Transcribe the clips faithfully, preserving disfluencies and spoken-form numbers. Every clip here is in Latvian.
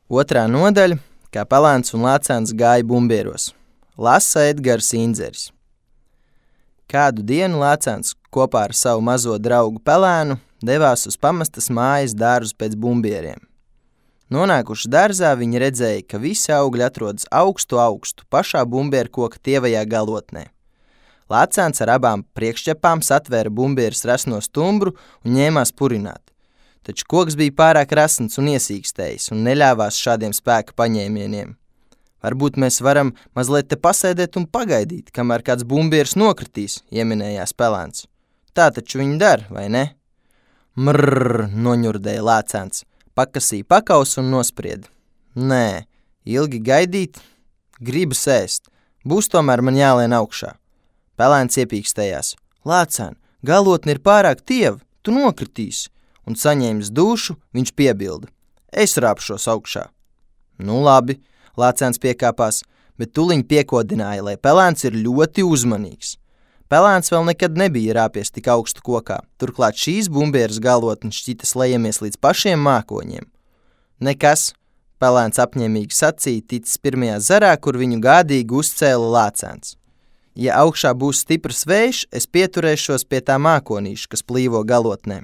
Otrā nodaļa, kā pelēns un lācēns gāja bumbieros. Lasa Edgars Indzeris. Kādu dienu lācēns kopā ar savu mazo draugu pelēnu devās uz pamestas mājas dārzu pēc bumbieriem. Nonākuši dārzā, viņi redzēja, ka visi augļi atrodas augstu augstu pašā bumbieru koka tievajā galotnē. Lācēns ar abām priekšķepām satvēra bumbieras resno stumbru un ņēmās purināt. Taču koks bija pārāk rasns un iesīkstējis un neļāvās šādiem spēka paņēmieniem. Varbūt mēs varam mazliet te pasēdēt un pagaidīt, kamēr kāds bumbieris nokritīs, ieminējās pelēns. Tā taču viņi dara, vai ne? Mrrr, noņurdēja lācēns, pakasīja pakausu un nosprieda. Nē, ilgi gaidīt, gribas ēst, būs tomēr man jālien augšā. Pelēns iepīkstējās. Lācēn, galotne ir pārāk tieva, tu nokritīsi. Un saņēmis dušu, viņš piebilda. Es rāpšos augšā. Nu labi, lācēns piekāpās, bet tuliņ piekodināja, lai pelēns ir ļoti uzmanīgs. Pelēns vēl nekad nebija rāpies tik augstu kokā, turklāt šīs bumbieras galotnes šķita slejamies līdz pašiem mākoņiem. Nekas, pelēns apņēmīgi sacīja, ticis pirmajā zarā, kur viņu gādīgi uzcēla lācēns. Ja augšā būs stiprs vējš, es pieturēšos pie tā mākonīša, kas plīvo galotnē.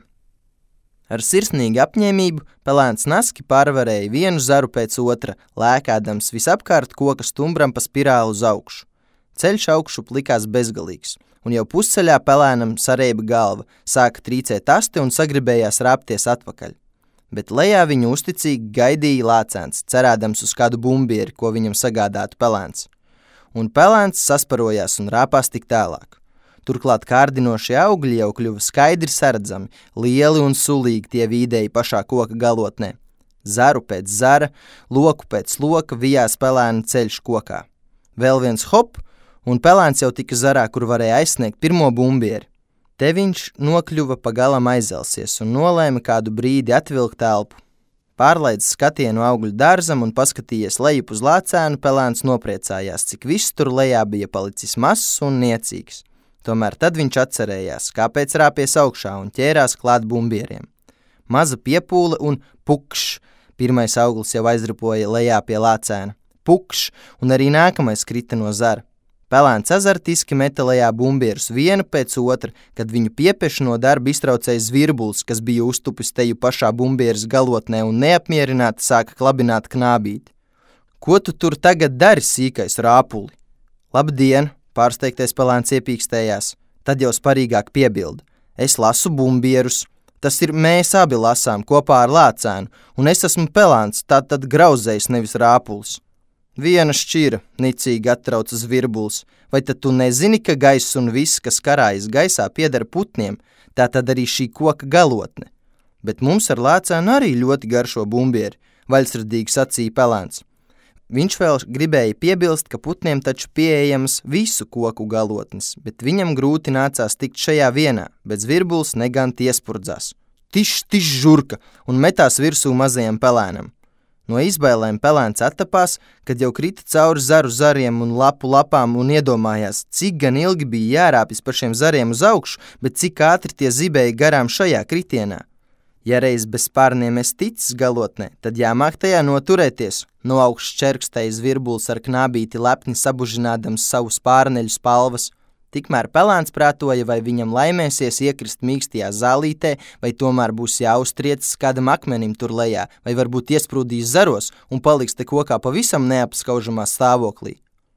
Ar sirsnīgu apņēmību pelēns naski pārvarēja vienu zaru pēc otra, lēkādams visapkārt koka stumbram pa spirāli uz augšu. Ceļš augšup likās bezgalīgs, un jau pusceļā pelēnam sareiba galva, sāka trīcēt asti un sagribējās rāpties atpakaļ. Bet lejā viņu uzticīgi gaidīja lācēns, cerādams uz kādu bumbieri, ko viņam sagādātu pelēns. Un pelēns sasparojās un rāpās tik tālāk. Turklāt kārdinošie augļi jau kļuva skaidri saredzami, lieli un sulīgi tie vīdēji pašā koka galotnē. Zaru pēc zara, loku pēc loka vijās pelēna ceļš kokā. Vēl viens hop, un pelēns jau tika zarā, kur varēja aizsniegt pirmo bumbieri. Te viņš nokļuva pa galam aizelsies un nolēma kādu brīdi atvilkt elpu. Pārlaidis skatienu augļu dārzam un paskatījies lejup uz lācēnu, pelēns nopriecājās, cik viss tur lejā bija palicis mazs un niecīgs. Tomēr tad viņš atcerējās, kāpēc rāpies augšā un ķērās klāt bumbieriem. Maza piepūle un pukšs, pirmais auglis jau aizripoja lejā pie lācēna. Pukšs, un arī nākamais krita no zara. Pelēns azartiski meta lejā bumbierus vienu pēc otra, kad viņu piepeši no darba iztraucēja zvirbulis, kas bija uztupis teju pašā bumbieras galotnē un neapmierināti sāka klabināt knābīti. Ko tu tur tagad dari, sīkais rāpuli? Labdien! Pārsteigtais pelēns iepīkstējās, tad jau sparīgāk piebilda. Es lasu bumbierus, tas ir mēs abi lasām kopā ar lācēnu, un es esmu pelēns, tātad grauzējs nevis rāpulis. Viena šķira, nicīgi attrauca zvirbulis, vai tad tu nezini, ka gaiss un viss, kas karājas gaisā, pieder putniem, tātad arī šī koka galotne. Bet mums ar lācēnu arī ļoti garšo bumbieri, vaļsirdīgi sacīja pelēns. Viņš vēl gribēja piebilst, ka putniem taču pieejamas visu koku galotnes, bet viņam grūti nācās tikt šajā vienā, bet zvirbulis negan iespurdzās. Tiš, tiš, žurka, un metās virsū mazajam pelēnam. No izbailēm pelēns attapās, kad jau krita cauri zaru zariem un lapu lapām un iedomājās, cik gan ilgi bija jārāpjas pa šiem zariem uz augšu, bet cik ātri tie zibēja garām šajā kritienā. Ja reiz bez spārniem es ticis galotnē, tad jāmāk tajā noturēties. No augšas čerkstēja zvirbulis ar knābīti lepni sabužinādams savu spārneļu spalvas. Tikmēr pelēns prātoja, vai viņam laimēsies iekrist mīkstajā zālītē, vai tomēr būs jāuztriecis kādam akmenim tur lejā, vai varbūt iesprūdīs zaros un paliks te kokā pavisam neapskaužamā stāvoklī.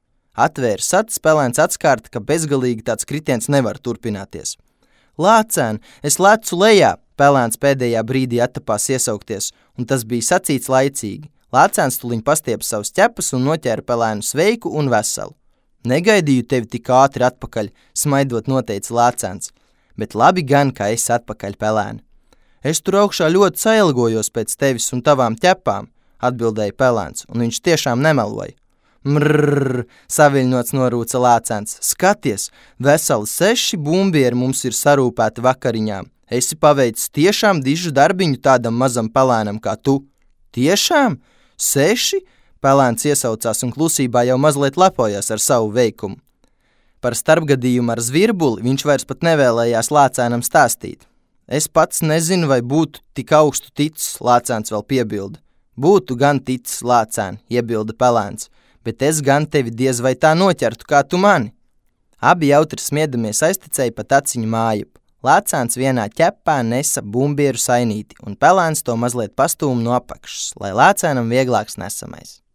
Atvērs acis, pelēns atskārta, ka bezgalīgi tāds kritiens nevar turpināties. Lācēn, es lecu lejā! Pelēns pēdējā brīdī attapās iesaukties, un tas bija sacīts laicīgi. Lācēns tuliņ pastiep savus ķepas un noķēra pelēnu sveiku un veselu. Negaidīju tevi tik ātri atpakaļ, smaidot noteica lācēns, bet labi gan, ka esi atpakaļ pelēni. Es tur augšā ļoti sailgojos pēc tevis un tavām ķepām, atbildēja pelēns, un viņš tiešām nemeloja. Mrrrr, saviļņots norūca lācēns, skaties, veseli seši bumbieri mums ir sarūpēti vakariņām. Esi paveicis tiešām dižu darbiņu tādam mazam pelēnam kā tu. Tiešām? Seši? Pelēns iesaucās un klusībā jau mazliet lepojās ar savu veikumu. Par starpgadījumu ar zvirbuli viņš vairs pat nevēlējās lācēnam stāstīt. Es pats nezinu, vai būtu tik augstu ticis, lācēns vēl piebilda. Būtu gan ticis, lācēn, iebilda pelēns, bet es gan tevi diez vai tā noķertu, kā tu mani. Abi jautri smiedamies aiztecēja pa taciņu mājup. Lācēns vienā ķepā nesa bumbieru sainīti, un pelēns to mazliet pastūma no apakšas, lai lācēnam vieglāks nesamais.